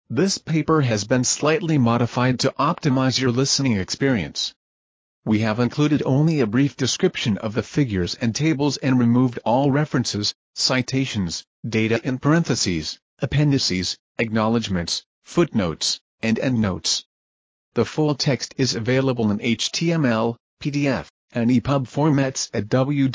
This paper has been slightly modified to optimize your listening experience. We have included only a brief description of the figures and tables and removed all references, citations, data in parentheses, appendices, acknowledgments, footnotes, and endnotes. The full text is available in HTML, PDF, and EPUB formats at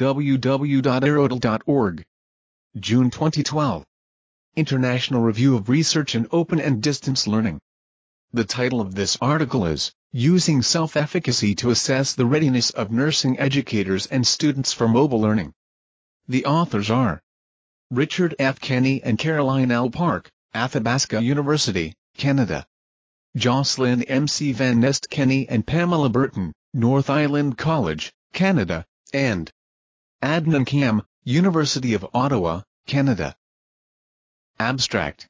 www.aerodel.org. June 2012. International Review of Research in Open and Distance Learning. The title of this article is, Using Self-Efficacy to Assess the Readiness of Nursing Educators and Students for Mobile Learning. The authors are Richard F. Kenny and Caroline L. Park, Athabasca University, Canada. Jocelyn M. C. Van Nest Kenny and Pamela Burton, North Island College, Canada, and Adnan Kam, University of Ottawa, Canada. Abstract.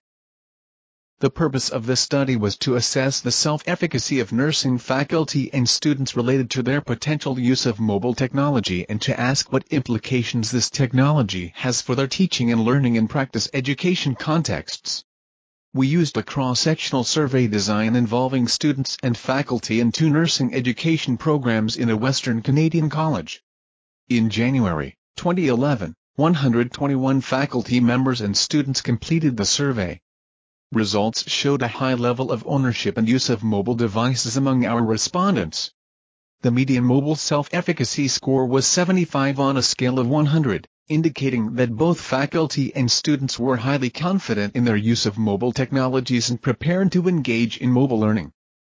The purpose of this study was to assess the self-efficacy of nursing faculty and students related to their potential use of mobile technology and to ask what implications this technology has for their teaching and learning in practice education contexts. We used a cross-sectional survey design involving students and faculty in 2 nursing education programs in a Western Canadian college. In January 2011, 121 faculty members and students completed the survey. Results showed a high level of ownership and use of mobile devices among our respondents. The median mobile self-efficacy score was 75 on a scale of 100, indicating that both faculty and students were highly confident in their use of mobile technologies and prepared to engage in mobile learning.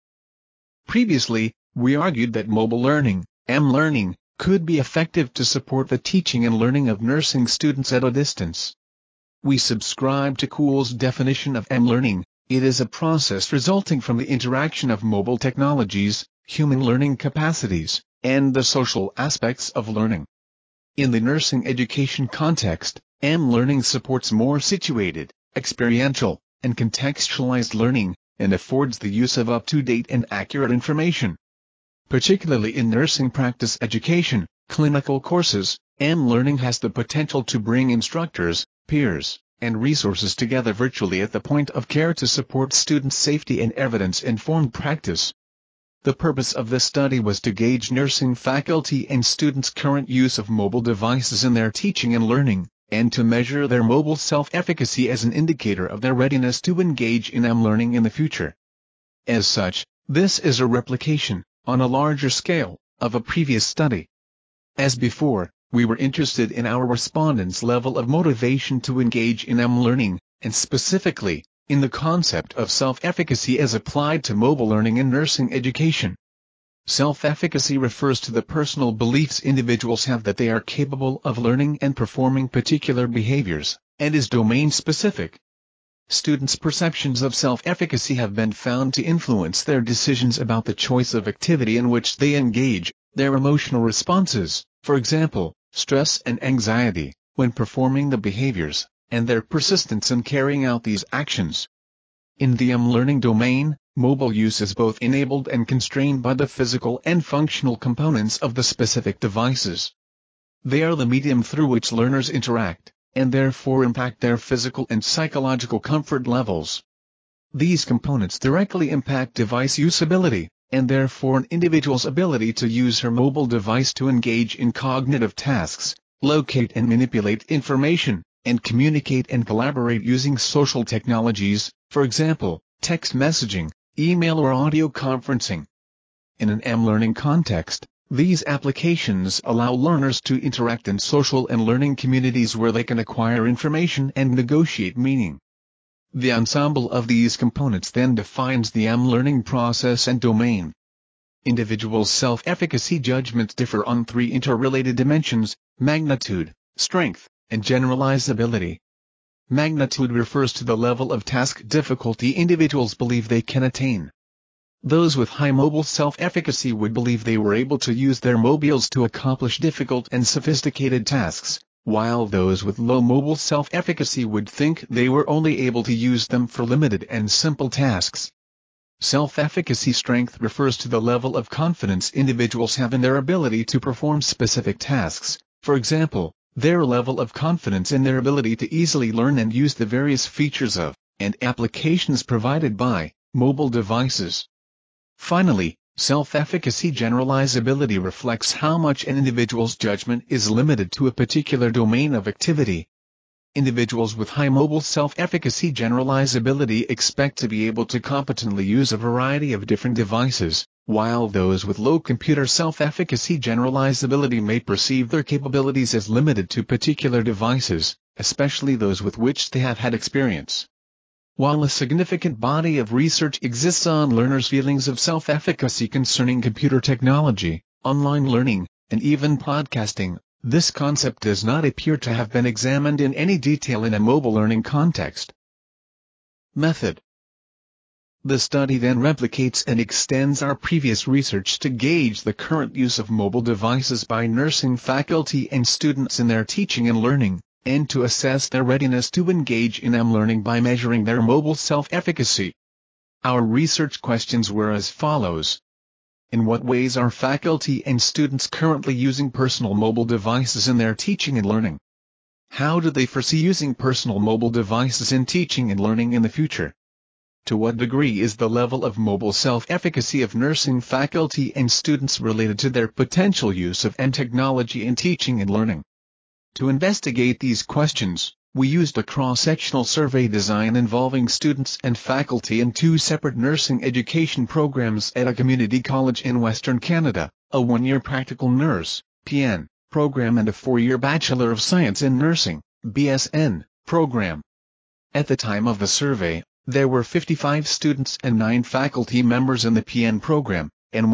Previously, we argued that mobile learning, M-learning, could be effective to support the teaching and learning of nursing students at a distance. We subscribe to Kuhl's definition of M-learning. It is a process resulting from the interaction of mobile technologies, human learning capacities, and the social aspects of learning. In the nursing education context, M-learning supports more situated, experiential, and contextualized learning, and affords the use of up-to-date and accurate information. Particularly in nursing practice education, clinical courses, M-learning has the potential to bring instructors, peers, and resources together virtually at the point of care to support students' safety and evidence-informed practice. The purpose of this study was to gauge nursing faculty and students' current use of mobile devices in their teaching and learning, and to measure their mobile self-efficacy as an indicator of their readiness to engage in M-learning in the future. As such, this is a replication, on a larger scale, of a previous study. As before, we were interested in our respondents' level of motivation to engage in M-learning, and specifically, in the concept of self-efficacy as applied to mobile learning in nursing education. Self-efficacy refers to the personal beliefs individuals have that they are capable of learning and performing particular behaviors, and is domain-specific. Students' perceptions of self-efficacy have been found to influence their decisions about the choice of activity in which they engage, their emotional responses, for example, stress and anxiety, when performing the behaviors, and their persistence in carrying out these actions. In the M-learning domain, mobile use is both enabled and constrained by the physical and functional components of the specific devices. They are the medium through which learners interact, and therefore impact their physical and psychological comfort levels. These components directly impact device usability, and therefore an individual's ability to use her mobile device to engage in cognitive tasks, locate and manipulate information, and communicate and collaborate using social technologies, for example, text messaging, email or audio conferencing. In an M-learning context, these applications allow learners to interact in social and learning communities where they can acquire information and negotiate meaning. The ensemble of these components then defines the M-learning process and domain. Individual self-efficacy judgments differ on 3 interrelated dimensions: magnitude, strength, and generalizability. Magnitude refers to the level of task difficulty individuals believe they can attain. Those with high mobile self-efficacy would believe they were able to use their mobiles to accomplish difficult and sophisticated tasks, while those with low mobile self-efficacy would think they were only able to use them for limited and simple tasks. Self-efficacy strength refers to the level of confidence individuals have in their ability to perform specific tasks, for example, their level of confidence in their ability to easily learn and use the various features of and applications provided by mobile devices. Finally, self-efficacy generalizability reflects how much an individual's judgment is limited to a particular domain of activity. Individuals with high mobile self-efficacy generalizability expect to be able to competently use a variety of different devices, while those with low computer self-efficacy generalizability may perceive their capabilities as limited to particular devices, especially those with which they have had experience. While a significant body of research exists on learners' feelings of self-efficacy concerning computer technology, online learning, and even podcasting, this concept does not appear to have been examined in any detail in a mobile learning context. Method. The study then replicates and extends our previous research to gauge the current use of mobile devices by nursing faculty and students in their teaching and learning, and to assess their readiness to engage in learning by measuring their mobile self-efficacy. Our research questions were as follows. In what ways are faculty and students currently using personal mobile devices in their teaching and learning? How do they foresee using personal mobile devices in teaching and learning in the future? To what degree is the level of mobile self-efficacy of nursing faculty and students related to their potential use of technology in teaching and learning? To investigate these questions, we used a cross-sectional survey design involving students and faculty in two separate nursing education programs at a community college in Western Canada, a one-year practical nurse, PN, program and a four-year Bachelor of Science in Nursing, BSN, program. At the time of the survey, there were 55 students and 9 faculty members in the PN program, and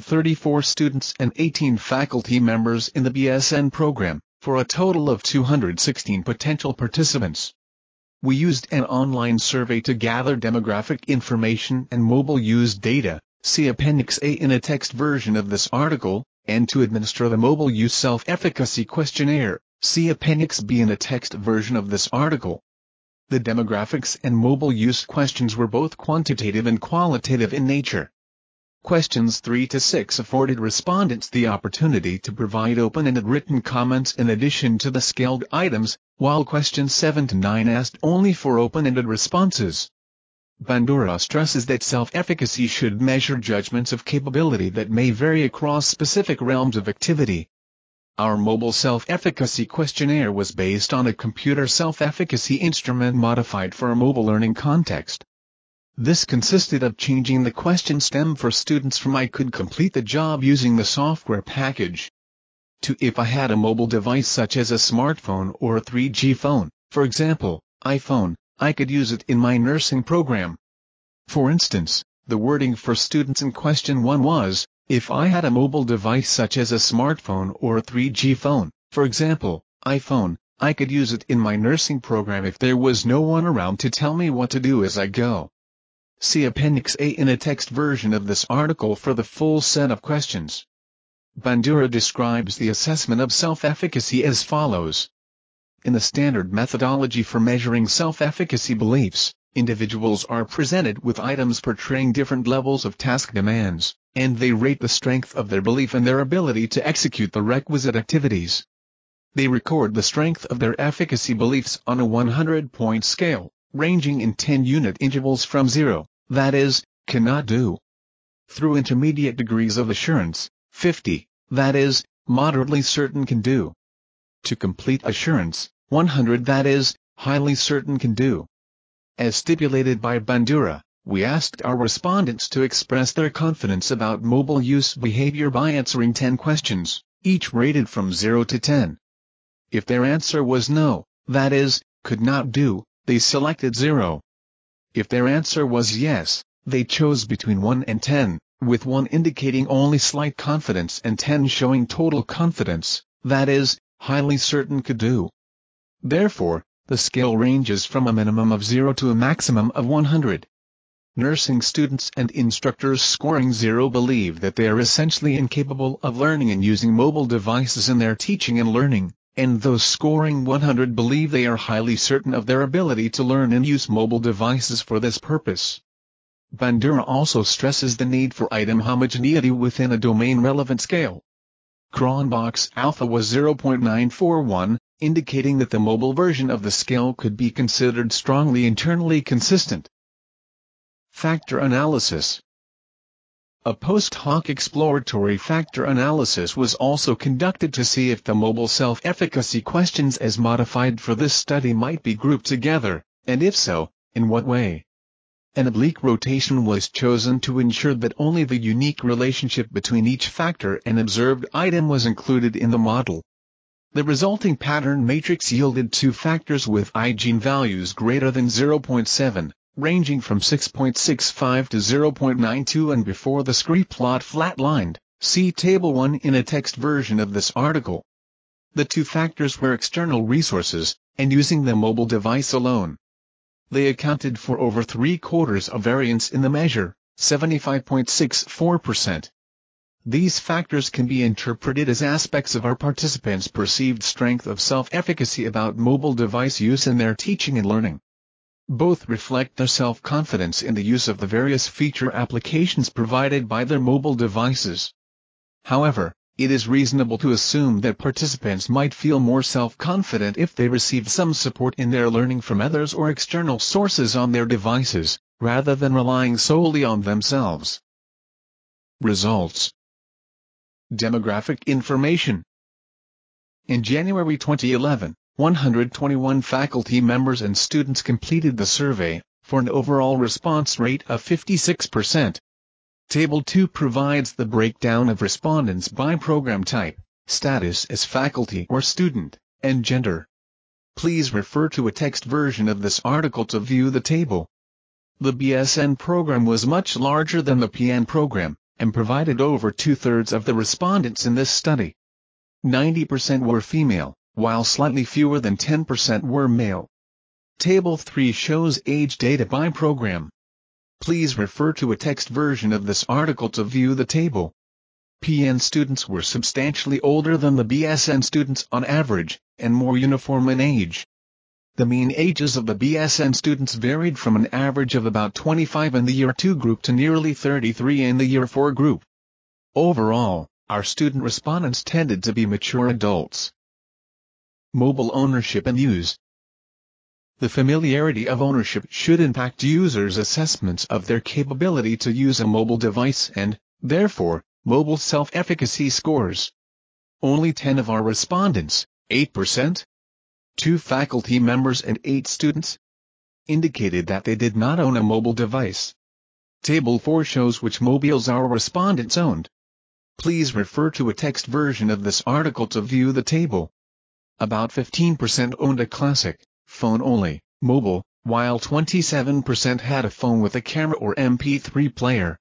134 students and 18 faculty members in the BSN program, for a total of 216 potential participants. We used an online survey to gather demographic information and mobile use data, see Appendix A in a text version of this article, and to administer the mobile use self-efficacy questionnaire, see Appendix B in a text version of this article. The demographics and mobile use questions were both quantitative and qualitative in nature. Questions 3 to 6 afforded respondents the opportunity to provide open-ended written comments in addition to the scaled items, while questions 7 to 9 asked only for open-ended responses. Bandura stresses that self-efficacy should measure judgments of capability that may vary across specific realms of activity. Our mobile self-efficacy questionnaire was based on a computer self-efficacy instrument modified for a mobile learning context. This consisted of changing the question stem for students from "I could complete the job using the software package" to "if I had a mobile device such as a smartphone or a 3G phone, for example, iPhone, I could use it in my nursing program." For instance, the wording for students in question 1 was, "If I had a mobile device such as a smartphone or a 3G phone, for example, iPhone, I could use it in my nursing program if there was no one around to tell me what to do as I go." See Appendix A in a text version of this article for the full set of questions. Bandura describes the assessment of self-efficacy as follows. In the standard methodology for measuring self-efficacy beliefs, individuals are presented with items portraying different levels of task demands, and they rate the strength of their belief and their ability to execute the requisite activities. They record the strength of their efficacy beliefs on a 100-point scale, ranging in 10-unit intervals from 0, that is, cannot do, through intermediate degrees of assurance, 50, that is, moderately certain can do, to complete assurance, 100, that is, highly certain can do. As stipulated by Bandura, we asked our respondents to express their confidence about mobile use behavior by answering 10 questions, each rated from 0 to 10. If their answer was no, that is, could not do, they selected 0. If their answer was yes, they chose between 1 and 10, with 1 indicating only slight confidence and 10 showing total confidence, that is, highly certain could do. Therefore, the scale ranges from a minimum of 0 to a maximum of 100. Nursing students and instructors scoring 0 believe that they are essentially incapable of learning and using mobile devices in their teaching and learning, and those scoring 100 believe they are highly certain of their ability to learn and use mobile devices for this purpose. Bandura also stresses the need for item homogeneity within a domain-relevant scale. Cronbach's alpha was 0.941, indicating that the mobile version of the scale could be considered strongly internally consistent. Factor analysis. A post-hoc exploratory factor analysis was also conducted to see if the mobile self-efficacy questions as modified for this study might be grouped together, and if so, in what way. An oblique rotation was chosen to ensure that only the unique relationship between each factor and observed item was included in the model. The resulting pattern matrix yielded two factors with eigenvalues values greater than 0.7, ranging from 6.65 to 0.92, and before the scree plot flatlined, see Table 1 in a text version of this article. The two factors were external resources, and using the mobile device alone. They accounted for over 3/4 of variance in the measure, 75.64%. These factors can be interpreted as aspects of our participants' perceived strength of self-efficacy about mobile device use in their teaching and learning. Both reflect their self-confidence in the use of the various feature applications provided by their mobile devices. However, it is reasonable to assume that participants might feel more self-confident if they received some support in their learning from others or external sources on their devices, rather than relying solely on themselves. Results. Demographic information. In January 2011, 121 faculty members and students completed the survey, for an overall response rate of 56%. Table 2 provides the breakdown of respondents by program type, status as faculty or student, and gender. Please refer to a text version of this article to view the table. The BSN program was much larger than the PN program, and provided over 2/3 of the respondents in this study. 90% were female, while slightly fewer than 10% were male. Table 3 shows age data by program. Please refer to a text version of this article to view the table. PN students were substantially older than the BSN students on average, and more uniform in age. The mean ages of the BSN students varied from an average of about 25 in the Year 2 group to nearly 33 in the Year 4 group. Overall, our student respondents tended to be mature adults. Mobile ownership and use. The familiarity of ownership should impact users' assessments of their capability to use a mobile device and, therefore, mobile self-efficacy scores. Only 10 of our respondents, 8%, 2 faculty members and 8 students, indicated that they did not own a mobile device. Table 4 shows which mobiles our respondents owned. Please refer to a text version of this article to view the table. About 15% owned a classic, phone-only, mobile, while 27% had a phone with a camera or MP3 player.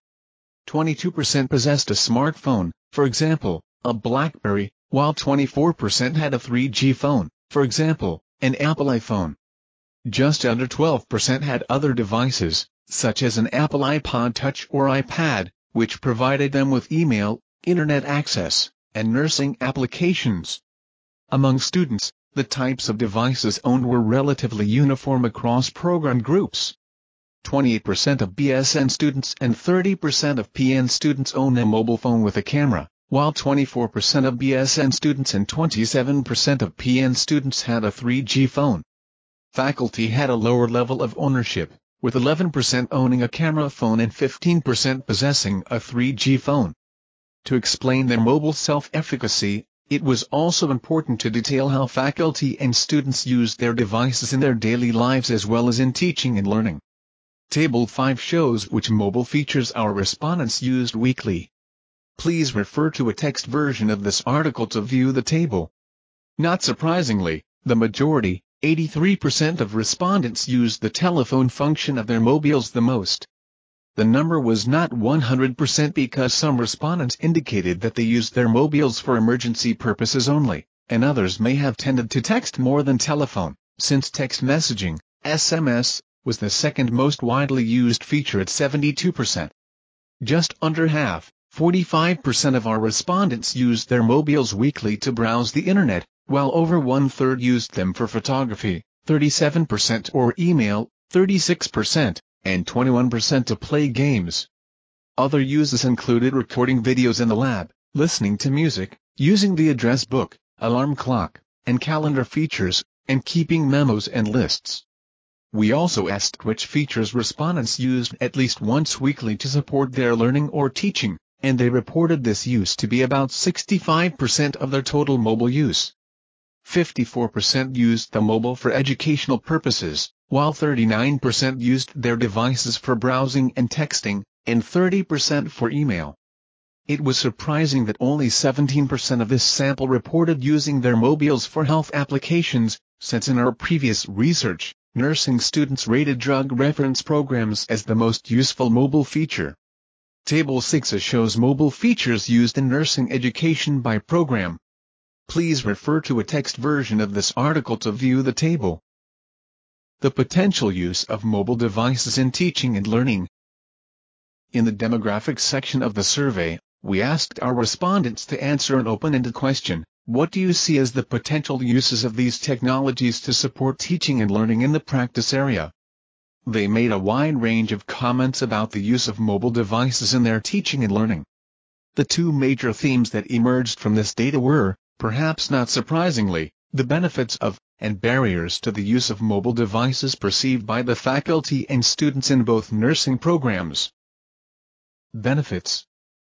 22% possessed a smartphone, for example, a BlackBerry, while 24% had a 3G phone, for example, an Apple iPhone. Just under 12% had other devices, such as an Apple iPod Touch or iPad, which provided them with email, internet access, and nursing applications. Among students, the types of devices owned were relatively uniform across program groups. 28% of BSN students and 30% of PN students own a mobile phone with a camera, while 24% of BSN students and 27% of PN students had a 3G phone. Faculty had a lower level of ownership, with 11% owning a camera phone and 15% possessing a 3G phone. To explain their mobile self-efficacy, it was also important to detail how faculty and students used their devices in their daily lives as well as in teaching and learning. Table 5 shows which mobile features our respondents used weekly. Please refer to a text version of this article to view the table. Not surprisingly, the majority, 83% of respondents used the telephone function of their mobiles the most. The number was not 100% because some respondents indicated that they used their mobiles for emergency purposes only, and others may have tended to text more than telephone, since text messaging, SMS, was the second most widely used feature at 72%. Just under half, 45% of our respondents used their mobiles weekly to browse the internet, while over 1/3 used them for photography, 37% or email, 36%, and 21% to play games. Other uses included recording videos in the lab, listening to music, using the address book, alarm clock, and calendar features, and keeping memos and lists. We also asked which features respondents used at least once weekly to support their learning or teaching, and they reported this use to be about 65% of their total mobile use. 54% used the mobile for educational purposes, while 39% used their devices for browsing and texting, and 30% for email. It was surprising that only 17% of this sample reported using their mobiles for health applications, since in our previous research, nursing students rated drug reference programs as the most useful mobile feature. Table 6 shows mobile features used in nursing education by program. Please refer to a text version of this article to view the table. The potential use of mobile devices in teaching and learning. In the demographics section of the survey, we asked our respondents to answer an open-ended question: what do you see as the potential uses of these technologies to support teaching and learning in the practice area? They made a wide range of comments about the use of mobile devices in their teaching and learning. The two major themes that emerged from this data were, perhaps not surprisingly, the benefits of, and barriers to the use of mobile devices perceived by the faculty and students in both nursing programs. Benefits.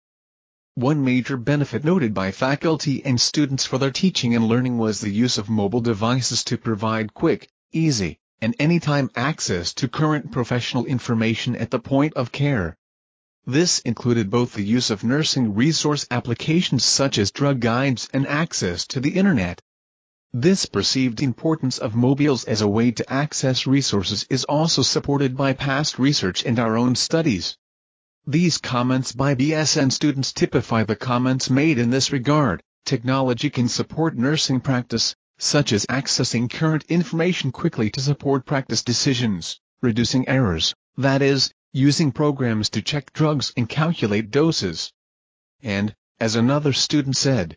One major benefit noted by faculty and students for their teaching and learning was the use of mobile devices to provide quick, easy, and anytime access to current professional information at the point of care. This included both the use of nursing resource applications such as drug guides and access to the Internet. This perceived importance of mobiles as a way to access resources is also supported by past research and our own studies. These comments by BSN students typify the comments made in this regard. Technology can support nursing practice, such as accessing current information quickly to support practice decisions, reducing errors, that is, using programs to check drugs and calculate doses. And, as another student said,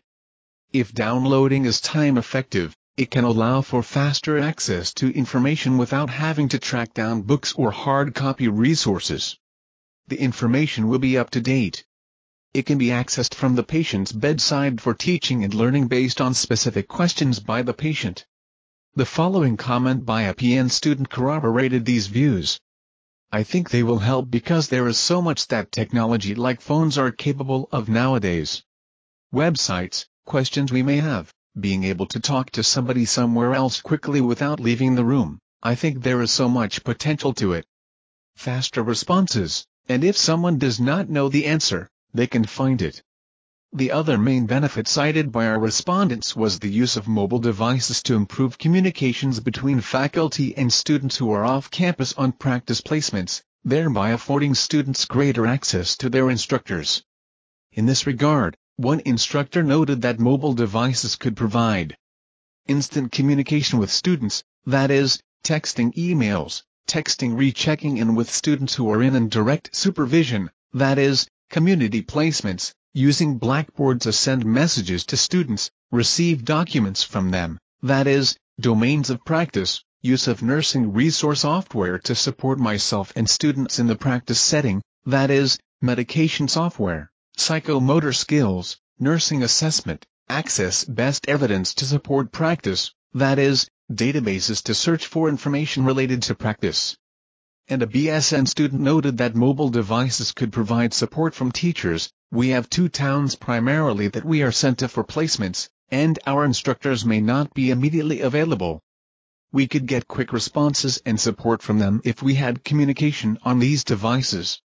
if downloading is time effective, it can allow for faster access to information without having to track down books or hard copy resources. The information will be up to date. It can be accessed from the patient's bedside for teaching and learning based on specific questions by the patient. The following comment by a PN student corroborated these views. I think they will help because there is so much that technology like phones are capable of nowadays. Websites, questions we may have, being able to talk to somebody somewhere else quickly without leaving the room. I think there is so much potential to it. Faster responses, and if someone does not know the answer, they can find it. The other main benefit cited by our respondents was the use of mobile devices to improve communications between faculty and students who are off campus on practice placements, thereby affording students greater access to their instructors. In this regard, one instructor noted that mobile devices could provide instant communication with students, that is, texting emails, texting rechecking in with students who are in direct supervision, that is, community placements, using Blackboard to send messages to students, receive documents from them, that is, domains of practice, use of nursing resource software to support myself and students in the practice setting, that is, medication software, psychomotor skills, nursing assessment, access best evidence to support practice, that is, databases to search for information related to practice. And a BSN student noted that mobile devices could provide support from teachers. We have two towns primarily that we are sent to for placements, and our instructors may not be immediately available. We could get quick responses and support from them if we had communication on these devices.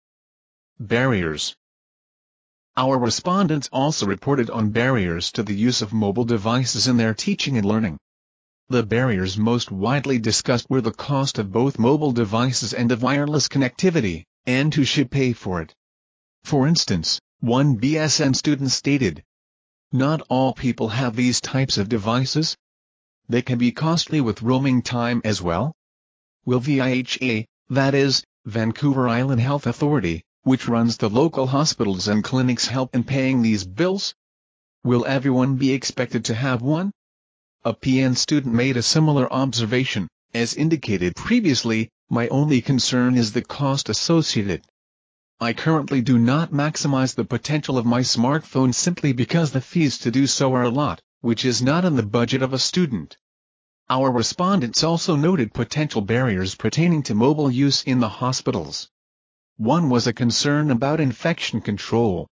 Barriers. Our respondents also reported on barriers to the use of mobile devices in their teaching and learning. The barriers most widely discussed were the cost of both mobile devices and of wireless connectivity, and who should pay for it. For instance, one BSN student stated, "Not all people have these types of devices. They can be costly with roaming time as well. Will VIHA, that is, Vancouver Island Health Authority, which runs the local hospitals and clinics, help in paying these bills? Will everyone be expected to have one?" A PN student made a similar observation. As indicated previously, my only concern is the cost associated. I currently do not maximize the potential of my smartphone simply because the fees to do so are a lot. which is not in the budget of a student. Our respondents also noted potential barriers pertaining to mobile use in the hospitals. One was a concern about infection control.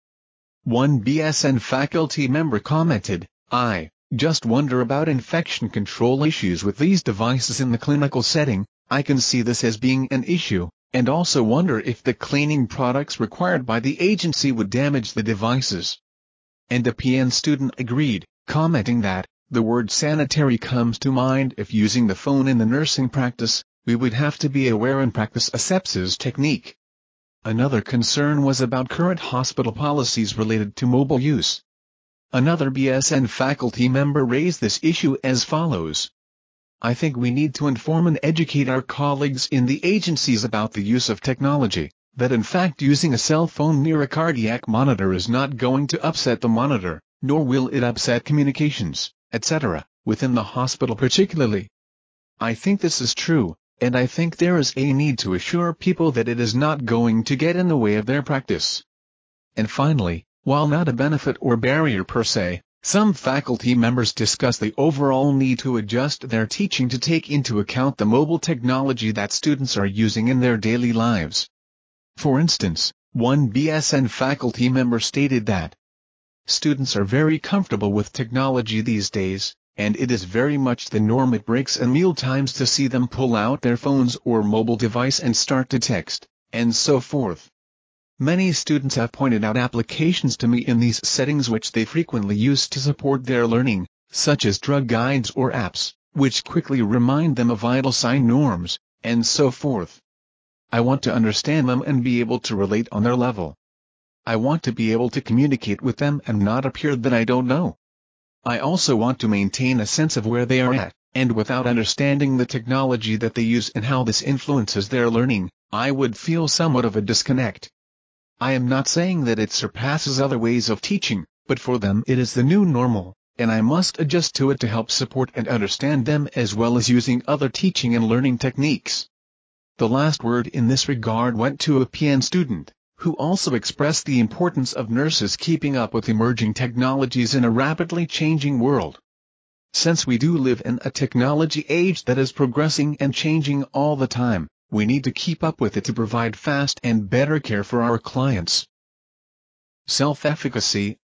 One BSN faculty member commented, "I just wonder about infection control issues with these devices in the clinical setting. I can see this as being an issue, and also wonder if the cleaning products required by the agency would damage the devices." And a PN student agreed, commenting that, "The word sanitary comes to mind if using the phone in the nursing practice, we would have to be aware and practice a sepsis technique." Another concern was about current hospital policies related to mobile use. Another BSN faculty member raised this issue as follows. "I think we need to inform and educate our colleagues in the agencies about the use of technology, that in fact using a cell phone near a cardiac monitor is not going to upset the monitor, nor will it upset communications, etc., within the hospital particularly. I think this is true, and I think there is a need to assure people that it is not going to get in the way of their practice." And finally, while not a benefit or barrier per se, some faculty members discuss the overall need to adjust their teaching to take into account the mobile technology that students are using in their daily lives. For instance, one BSN faculty member stated that students are very comfortable with technology these days, and it is very much the norm at breaks and meal times to see them pull out their phones or mobile device and start to text, and so forth. Many students have pointed out applications to me in these settings which they frequently use to support their learning, such as drug guides or apps, which quickly remind them of vital sign norms, and so forth. I want to understand them and be able to relate on their level. I want to be able to communicate with them and not appear that I don't know. I also want to maintain a sense of where they are at, and without understanding the technology that they use and how this influences their learning, I would feel somewhat of a disconnect. I am not saying that it surpasses other ways of teaching, but for them it is the new normal, and I must adjust to it to help support and understand them as well as using other teaching and learning techniques." The last word in this regard went to a PN student, who also expressed the importance of nurses keeping up with emerging technologies in a rapidly changing world. Since we do live in a technology age that is progressing and changing all the time, we need to keep up with it to provide fast and better care for our clients. Self-efficacy.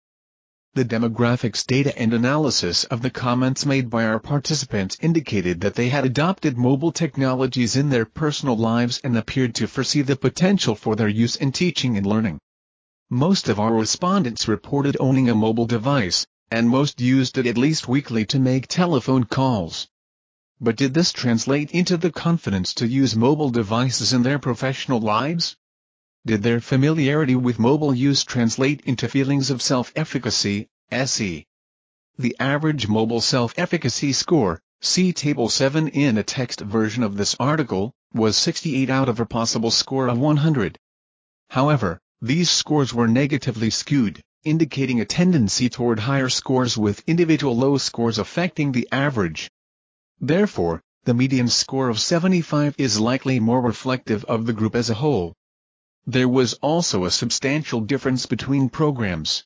The demographics data and analysis of the comments made by our participants indicated that they had adopted mobile technologies in their personal lives and appeared to foresee the potential for their use in teaching and learning. Most of our respondents reported owning a mobile device, and most used it at least weekly to make telephone calls. But did this translate into the confidence to use mobile devices in their professional lives? Did their familiarity with mobile use translate into feelings of self-efficacy, SE? The average mobile self-efficacy score, see Table 7 in a text version of this article, was 68 out of a possible score of 100. However, these scores were negatively skewed, indicating a tendency toward higher scores with individual low scores affecting the average. Therefore, the median score of 75 is likely more reflective of the group as a whole. There was also a substantial difference between programs.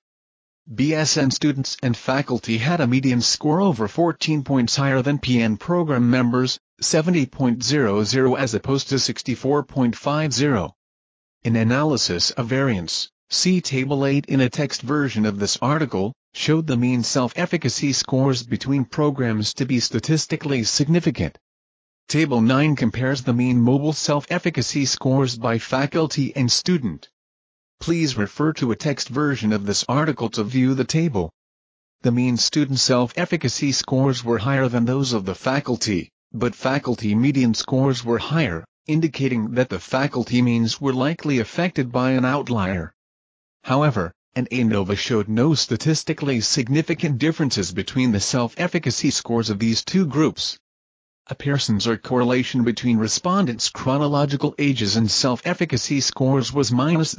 BSN students and faculty had a median score over 14 points higher than PN program members, 70.00 as opposed to 64.50. An analysis of variance, see Table 8 in a text version of this article, showed the mean self-efficacy scores between programs to be statistically significant. Table 9 compares the mean mobile self-efficacy scores by faculty and student. Please refer to a text version of this article to view the table. The mean student self-efficacy scores were higher than those of the faculty, but faculty median scores were higher, indicating that the faculty means were likely affected by an outlier. However, an ANOVA showed no statistically significant differences between the self-efficacy scores of these two groups. A Pearson's or correlation between respondents' chronological ages and self-efficacy scores was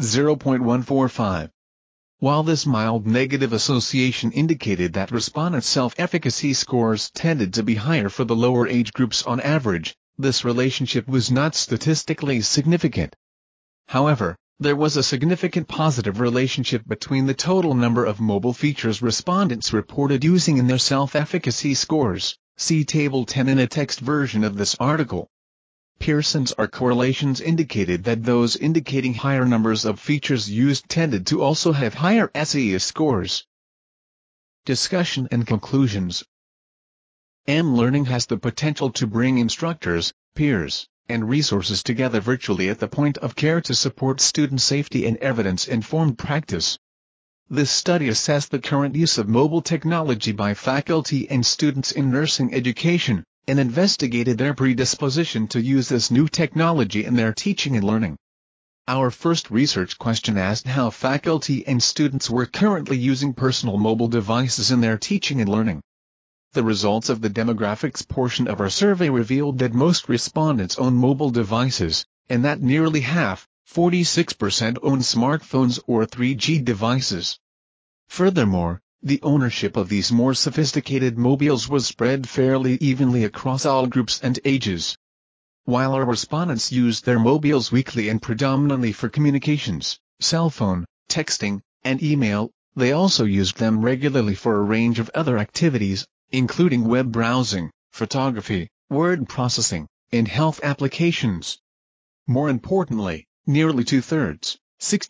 -0.145. While this mild negative association indicated that respondents' self-efficacy scores tended to be higher for the lower age groups on average, this relationship was not statistically significant. However, There was a significant positive relationship between the total number of mobile features respondents reported using in their self-efficacy scores. See Table 10 in a text version of this article. Pearson's R correlations indicated that those indicating higher numbers of features used tended to also have higher SES scores. Discussion and conclusions. M-learning has the potential to bring instructors, peers, and resources together virtually at the point of care to support student safety and evidence-informed practice. This study assessed the current use of mobile technology by faculty and students in nursing education, and investigated their predisposition to use this new technology in their teaching and learning. Our first research question asked how faculty and students were currently using personal mobile devices in their teaching and learning. The results of the demographics portion of our survey revealed that most respondents own mobile devices, and that nearly half, 46%, own smartphones or 3G devices. Furthermore, the ownership of these more sophisticated mobiles was spread fairly evenly across all groups and ages. While our respondents used their mobiles weekly and predominantly for communications, cell phone, texting, and email, they also used them regularly for a range of other activities, including web browsing, photography, word processing, and health applications. More importantly, nearly two-thirds,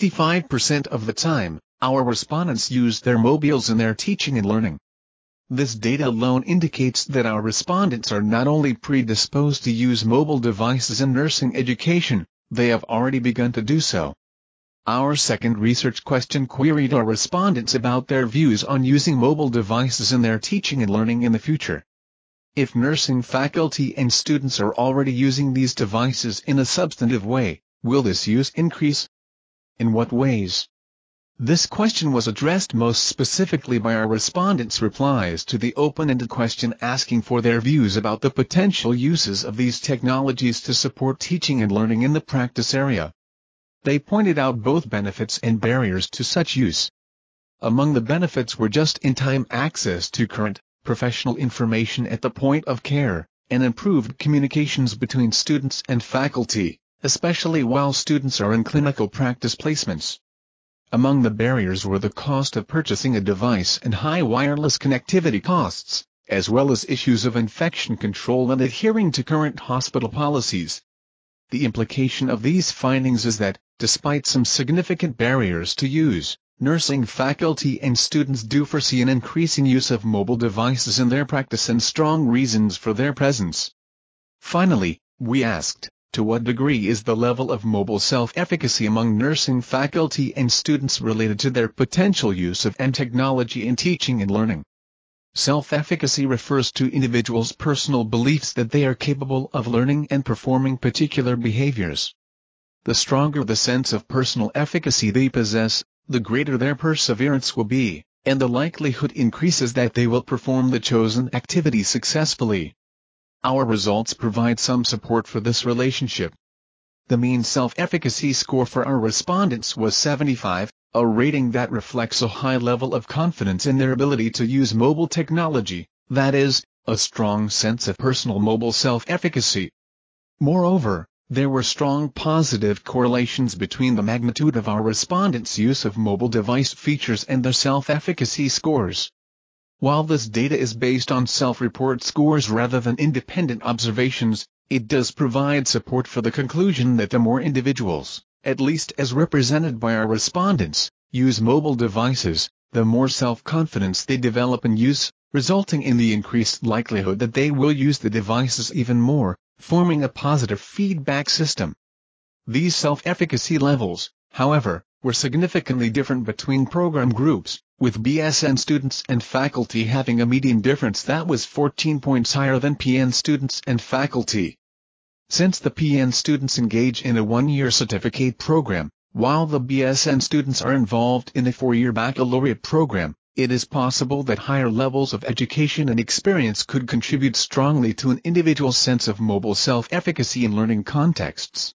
65% of the time, our respondents used their mobiles in their teaching and learning. This data alone indicates that our respondents are not only predisposed to use mobile devices in nursing education, they have already begun to do so. Our second research question queried our respondents about their views on using mobile devices in their teaching and learning in the future. If nursing faculty and students are already using these devices in a substantive way, will this use increase? In what ways? This question was addressed most specifically by our respondents' replies to the open-ended question asking for their views about the potential uses of these technologies to support teaching and learning in the practice area. They pointed out both benefits and barriers to such use. Among the benefits were just-in-time access to current, professional information at the point of care, and improved communications between students and faculty, especially while students are in clinical practice placements. Among the barriers were the cost of purchasing a device and high wireless connectivity costs, as well as issues of infection control and adhering to current hospital policies. The implication of these findings is that, despite some significant barriers to use, nursing faculty and students do foresee an increasing use of mobile devices in their practice and strong reasons for their presence. Finally, we asked, to what degree is the level of mobile self-efficacy among nursing faculty and students related to their potential use of technology in teaching and learning? Self-efficacy refers to individuals' personal beliefs that they are capable of learning and performing particular behaviors. The stronger the sense of personal efficacy they possess, the greater their perseverance will be, and the likelihood increases that they will perform the chosen activity successfully. Our results provide some support for this relationship. The mean self-efficacy score for our respondents was 75, a rating that reflects a high level of confidence in their ability to use mobile technology, that is, a strong sense of personal mobile self-efficacy. Moreover, there were strong positive correlations between the magnitude of our respondents' use of mobile device features and their self-efficacy scores. While this data is based on self-report scores rather than independent observations, it does provide support for the conclusion that the more individuals, at least as represented by our respondents, use mobile devices, the more self-confidence they develop in use, resulting in the increased likelihood that they will use the devices even more, forming a positive feedback system. These self-efficacy levels, however, were significantly different between program groups, with BSN students and faculty having a median difference that was 14 points higher than PN students and faculty. Since the PN students engage in a one-year certificate program, while the BSN students are involved in a four-year baccalaureate program, it is possible that higher levels of education and experience could contribute strongly to an individual's sense of mobile self-efficacy in learning contexts.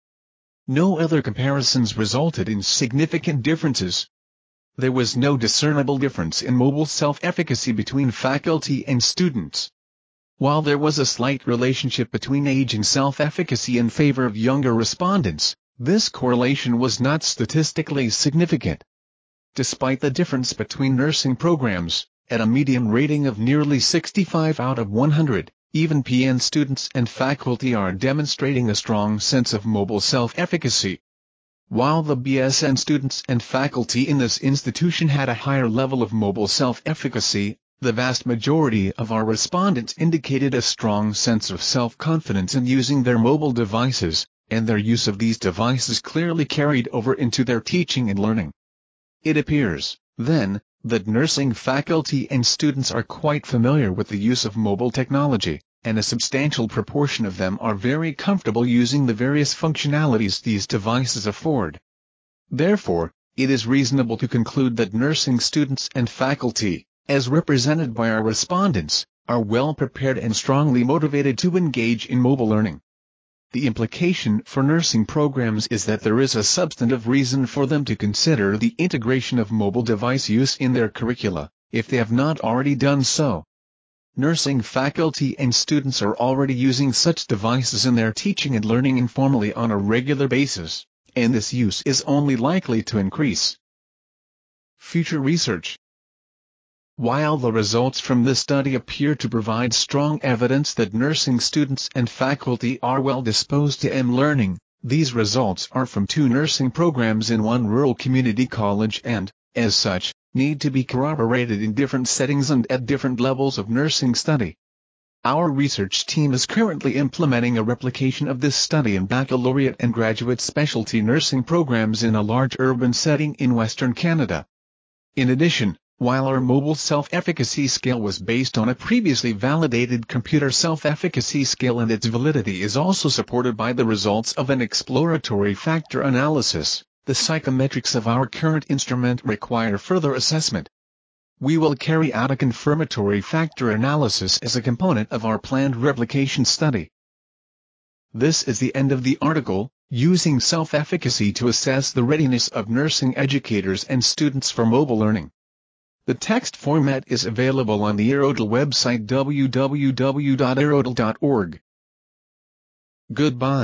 No other comparisons resulted in significant differences. There was no discernible difference in mobile self-efficacy between faculty and students. While there was a slight relationship between age and self-efficacy in favor of younger respondents, This correlation was not statistically significant. Despite the difference between nursing programs, at a median rating of nearly 65 out of 100, even PN students and faculty are demonstrating a strong sense of mobile self-efficacy. While the BSN students and faculty in this institution had a higher level of mobile self-efficacy, the vast majority of our respondents indicated a strong sense of self-confidence in using their mobile devices, and their use of these devices clearly carried over into their teaching and learning. It appears, then, that nursing faculty and students are quite familiar with the use of mobile technology, and a substantial proportion of them are very comfortable using the various functionalities these devices afford. Therefore, it is reasonable to conclude that nursing students and faculty, as represented by our respondents, are well prepared and strongly motivated to engage in mobile learning. The implication for nursing programs is that there is a substantive reason for them to consider the integration of mobile device use in their curricula, if they have not already done so. Nursing faculty and students are already using such devices in their teaching and learning informally on a regular basis, and this use is only likely to increase. Future research. While the results from this study appear to provide strong evidence that nursing students and faculty are well disposed to learning, these results are from 2 nursing programs in one rural community college and, as such, need to be corroborated in different settings and at different levels of nursing study. Our research team is currently implementing a replication of this study in baccalaureate and graduate specialty nursing programs in a large urban setting in Western Canada. In addition, while our mobile self-efficacy scale was based on a previously validated computer self-efficacy scale and its validity is also supported by the results of an exploratory factor analysis, the psychometrics of our current instrument require further assessment. We will carry out a confirmatory factor analysis as a component of our planned replication study. This is the end of the article, Using Self-Efficacy to Assess the Readiness of Nursing Educators and Students for Mobile Learning. The text format is available on the Aerodel website www.aerodel.org. Goodbye.